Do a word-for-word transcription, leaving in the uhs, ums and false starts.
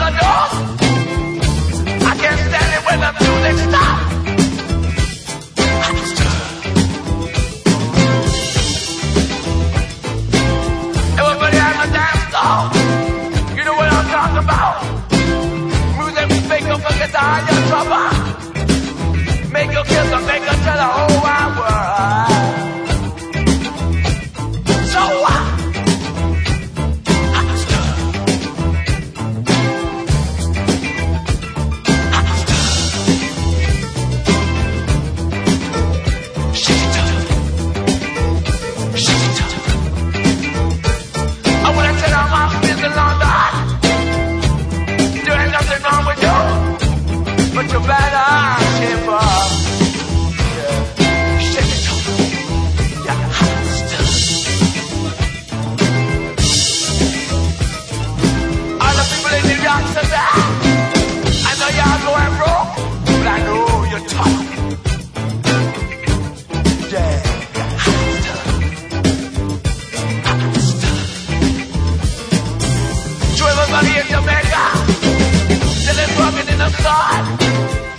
overdose. I can't stand it when the music stops. Everybody has a dance floor. You know what I'm talking about. Music make you forget all your trouble. Make you kiss and make you tell the whole wide world. So what? But you better keep up. Yeah. Shake it up. Yeah, hot stuff. All the people in New York today, I know y'all going broke, but I know you're tough. Yeah, hot stuff. Hot stuff. To everybody in Jamaica, till it's working in the sun.